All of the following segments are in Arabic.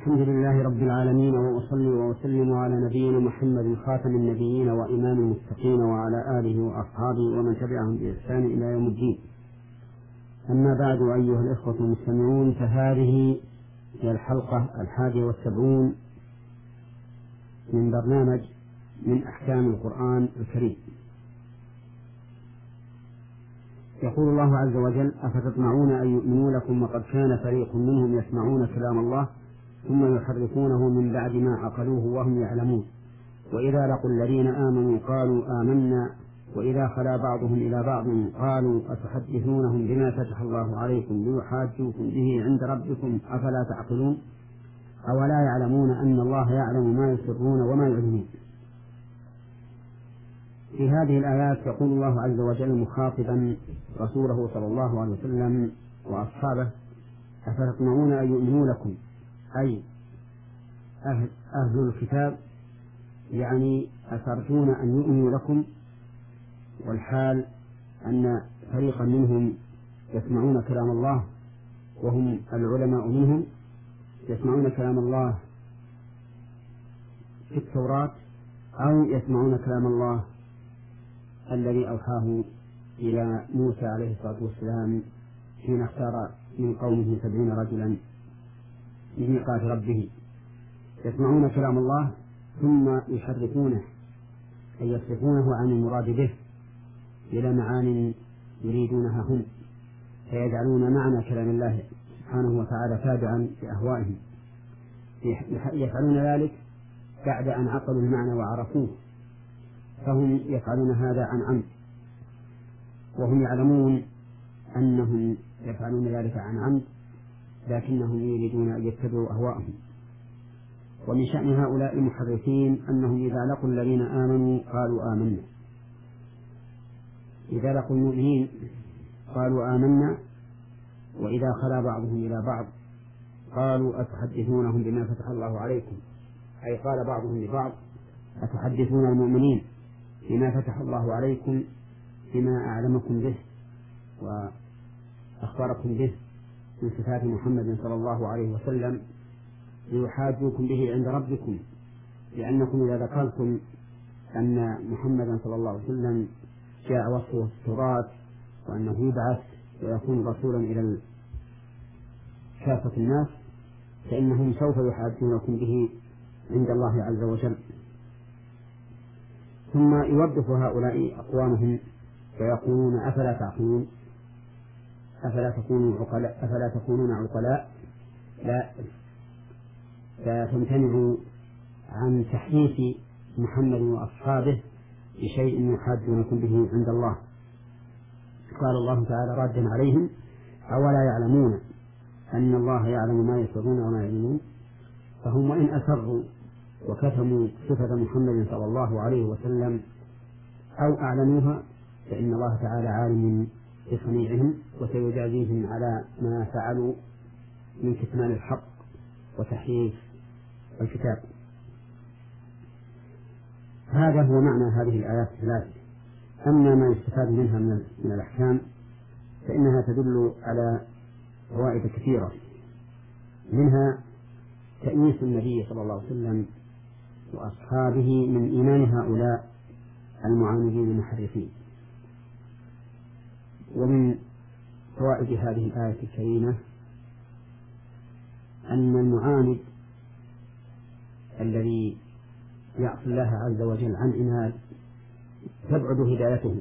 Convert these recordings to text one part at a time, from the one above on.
الحمد لله رب العالمين، وأصلي وأسلم على نبينا محمد خاتم النبيين وإمام المتقين وعلى آله وأصحابه ومن تبعهم بإحسان إلى يوم الدين. أما بعد، أيها الإخوة المستمعون، فهذه هي الحلقة 71 من برنامج من أحكام القرآن الكريم. يقول الله عز وجل: أفتطمعون أن يؤمنوا لكم وقد كان فريق منهم يسمعون كلام الله ثم يحرفونه من بعد ما عقلوه وهم يعلمون، وإذا لقوا الذين آمنوا قالوا آمنا، وإذا خلا بعضهم إلى بعض قالوا أتحدثونهم بما فتح الله عليكم ليحاجوكم به عند ربكم أفلا تعقلون، أولا يعلمون أن الله يعلم ما يسرون وما يعلنون. في هذه الآيات يقول الله عز وجل مخاطبا رسوله صلى الله عليه وسلم وأصحابه: أفتطمعون أن يؤمنوا لكم، أي أهل الكتاب، يعني أترجون أن يؤمنوا لكم، والحال أن فريقا منهم يسمعون كلام الله وهم العلماء منهم، يسمعون كلام الله في التوراة أو يسمعون كلام الله الذي أوحاه إلى موسى عليه الصلاة والسلام حين اختار من قومه 70 رجلا لميقات ربه. يسمعون كلام الله ثم يحرفونه، أي يصرفونه عن المراد به إلى معان يريدونها هم، فيجعلون معنى كلام الله سبحانه وتعالى تابعا لأهوائهم. يفعلون ذلك بعد أن عقلوا المعنى وعرفوه، فهم يفعلون هذا عن عمد، وهم يعلمون أنهم يفعلون ذلك عن عمد، لكنهم يريدون أن يتبعوا أهواءهم. ومن شأن هؤلاء المحرفين أنهم إذا لقوا الذين آمنوا قالوا آمنا، إذا لقوا المؤمنين قالوا آمنا، وإذا خلا بعضهم إلى بعض قالوا أتحدثونهم بما فتح الله عليكم، أي قال بعضهم لبعض: أتحدثون المؤمنين بما فتح الله عليكم، بما أعلمكم به وأخبركم به من صفات محمد صلى الله عليه وسلم، ليحاجوكم به عند ربكم، لأنكم إذا ذكرتم أن محمدا صلى الله عليه وسلم جاء وصفه في التوراة وأنه يبعث ويكون رسولا إلى كافة الناس، فإنهم سوف يحاجونكم به عند الله عز وجل. ثم يوظف هؤلاء أقوامهم فيقولون: أفلا تعقلون، أفلا تكونون عقلاء، لا، فتمتنعوا عن تحديث محمد وأصحابه بشيء يحاجونكم به عند الله. قال الله تعالى رادا عليهم: أولا يعلمون أن الله يعلم ما يسرون وما يعلنون. فهم وإن أسروا وكتموا صفة محمد صلى الله عليه وسلم أو أعلنوها، فإن الله تعالى عالم بصنيعهم وسيجازيهم على ما فعلوا من كتمان الحق وتحريف الكتاب. هذا هو معنى هذه الآيات الثلاث. أما ما يستفاد منها من الأحكام فإنها تدل على فوائد كثيرة، منها تأنيس النبي صلى الله عليه وسلم وأصحابه من إيمان هؤلاء المعاندين المحرفين. ومن فوائد هذه الآية الكريمة أن المعاند الذي يعصي الله عز وجل عن عناد تبعد هدايته،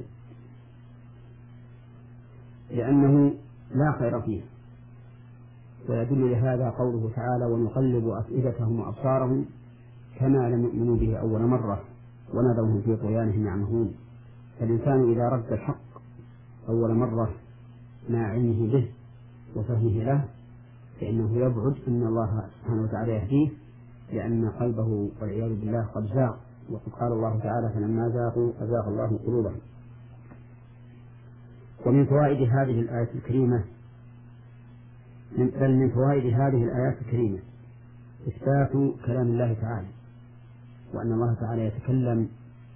لأنه لا خير فيه. ويدل لهذا قوله تعالى: ونقلب أفئدتهم وأبصارهم كما لم يؤمنوا به أول مرة ونذرهم في طغيانهم يعمهون. فالإنسان إذا رد الحق أول مرة مع علمه به وفهمه له فإنه يبعد أن الله سبحانه وتعالى يهديه، لأن قلبه والعياذ بالله قد زاغ. وقد قال الله تعالى: فلما زاغوا أزاغ الله قلوبهم. ومن فوائد هذه الآية الكريمة من فوائد هذه الآيات الكريمة إثبات كلام الله تعالى، وأن الله تعالى يتكلم،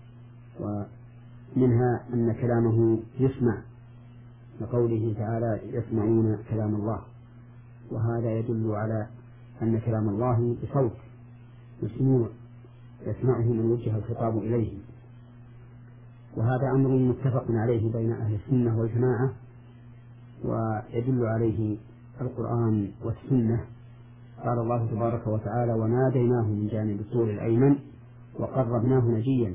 ومنها أن كلامه يسمع، لقوله تعالى: يسمعون كلام الله. وهذا يدل على أن كلام الله بصوت مسموع يسمعه من وجه الخطاب إليه، وهذا أمر متفق عليه بين أهل السنة والجماعة، ويدل عليه القرآن والسنة. قال الله تبارك وتعالى: وناديناه من جانب الطور الأيمن وقربناه نجيا.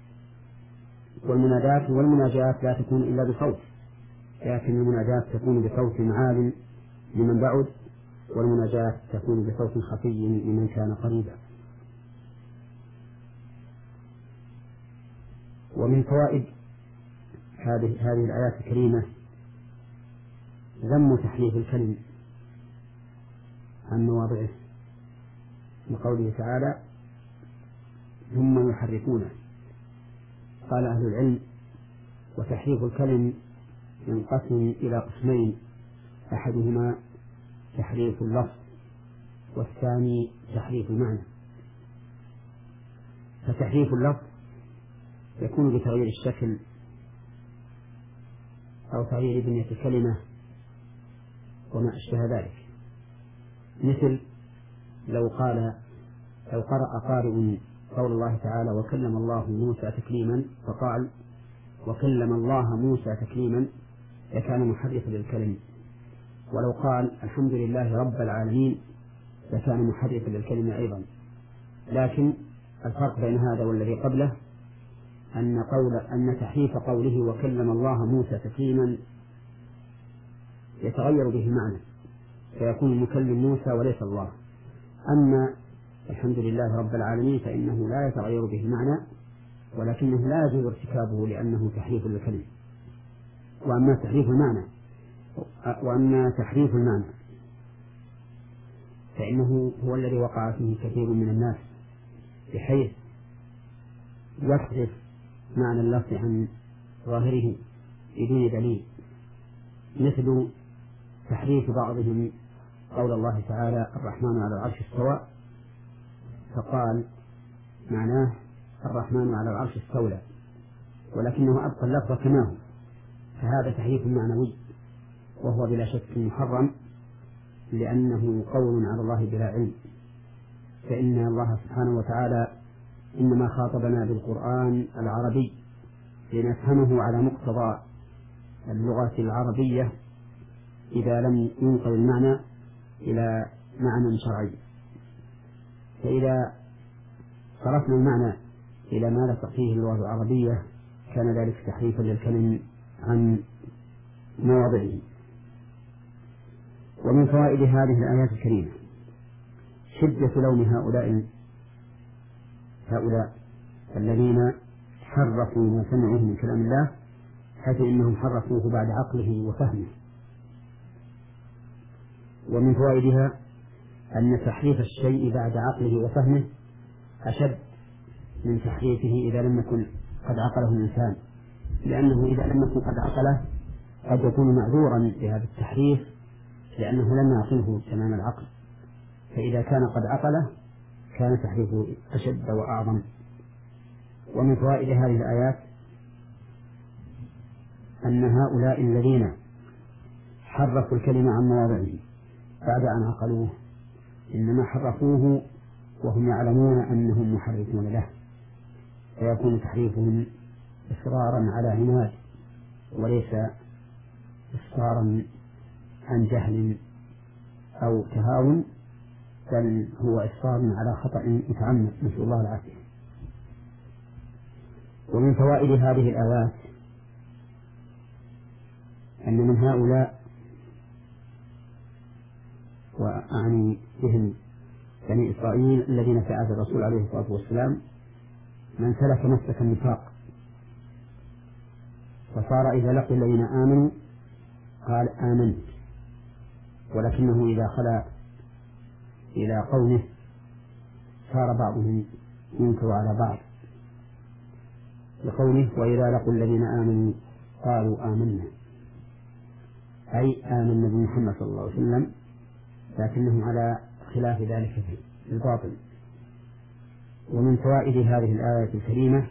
والمناجاة لا تكون إلا بصوت، لكن المناجاة تكون بصوت عال لمن بعد، والمناجاة تكون بصوت خفي لمن كان قريبا. ومن فوائد هذه الآيات الكريمة ذم تحريف الكلم عن مواضعه، لقوله تعالى: ثم يحرفونه. قال أهل العلم: وتحريف الكلم ينقسم إلى قسمين، أحدهما تحريف اللفظ، والثاني تحريف المعنى. فتحريف اللفظ يكون بتغيير الشكل أو تغيير بنية الكلمة وما أشبه ذلك، مثل لو قرأ قارئ قول الله تعالى: وكلم الله موسى تكليما، فقال: وكلم الله موسى تكليما، لكان محرفا للكلم. ولو قال: الحمد لله رب العالمين، لكان محرفا للكلمة أيضا. لكن الفرق بين هذا والذي قبله أن تحريف قوله وكلم الله موسى تكليما يتغير به المعنى، فيكون المكلم موسى وليس الله. أما الحمد لله رب العالمين فإنه لا يتغير به المعنى، ولكنه لا يجوز ارتكابه لأنه تحريف للكلمة. وأما تحريف المعنى فإنه هو الذي وقع فيه كثير من الناس، بحيث يصرف معنى اللفظ عن ظاهره بدون دليل، مثل تحريف بعضهم قول الله تعالى: الرحمن على العرش استوى، فقال معناه الرحمن على العرش استولى، ولكنه أبقى اللفظ كما هو، فهذا تحريف معنوي، وهو بلا شك محرم، لأنه قول على الله بلا علم. فإن الله سبحانه وتعالى إنما خاطبنا بالقرآن العربي لنفهمه على مقتضى اللغة العربية إذا لم ينقل المعنى إلى معنى شرعي. فإذا صرفنا المعنى إلى ما لا تقيه اللغة العربية كان ذلك تحريفا للكلم عن مواضعه. ومن فوائد هذه الآيات الكريمة شدة لوم هؤلاء الذين حرفوا ما سمعوه من كلام الله، حيث إنهم حرفوه بعد عقله وفهمه. ومن فوائدها أن تحريف الشيء بعد عقله وفهمه أشد من تحريفه إذا لم يكن قد عقله الإنسان، لأنه إذا لم يكن قد عقله قد يكون معذورا بهذا التحريف لأنه لم يعقله تمام العقل، فإذا كان قد عقله كان تحريفه أشد وأعظم. ومن فوائد هذه الآيات أن هؤلاء الذين حرفوا الكلمة عن مواضعه بعد أن عقلوه إنما حرفوه وهم يعلمون أنهم محرفون له، فيكون تحريفهم إصرارا على عناد وليس إصرارا عن جهل أو تهاون، بل هو إصرار على خطأ متعمد، نسأل الله العافية. ومن فوائد هذه الآيات أن من هؤلاء، وأعني بهم بني إسرائيل الذين في عهد الرسول عليه الصلاة والسلام، من سلك مسلك النفاق فصار إذا لقي الذين آمنوا قال آمنت، ولكنه إذا خلا إلى قومه صار بعضهم ينكر على بعض، لقوله وإذا لقوا الذين آمنوا قالوا آمنا، أي آمنا بمحمد صلى الله عليه وسلم، لكنهم على خلاف ذلك في الباطل. ومن فوائد هذه الآية الكريمة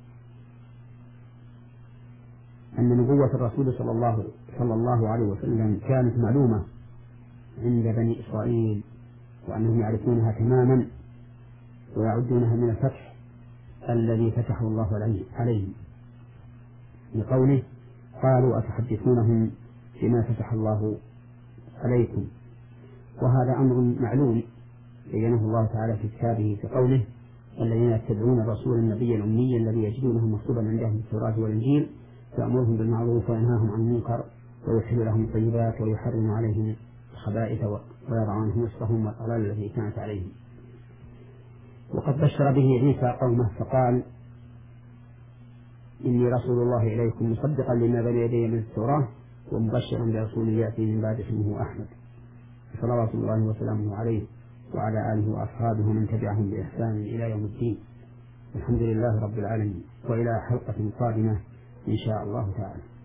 أن نبوة الرسول صلى الله عليه وسلم كانت معلومة عند بني إسرائيل وأنهم يعرفونها تماما ويعدونها من الفتح الذي فتحه الله عليهم بقوله قالوا أتحدثونهم بما فتح الله عليكم. وهذا أمر معلوم بينه الله تعالى في كتابه في قوله الذين يتبعون الرسول النبي الأمي الذي يجدونه مكتوبا عندهم في التوراة والإنجيل يأمرهم بالمعروف وينهاهم عن المنكر ويحل لهم الطيبات ويحرم عليهم الخبائث ويضع عنهم إصرهم والأغلال التي كانت عليهم. وقد بشر به عيسى قومه فقال إني رسول الله إليكم مصدقا لما بين يدي من التوراة ومبشرا برسول يأتي من بعد اسمه أحمد صلوات الله وسلامه عليه وعلى آله وأصحابه ومن تبعهم بإحسان إلى يوم الدين. الحمد لله رب العالمين، وإلى حلقة قادمة إن شاء الله تعالى.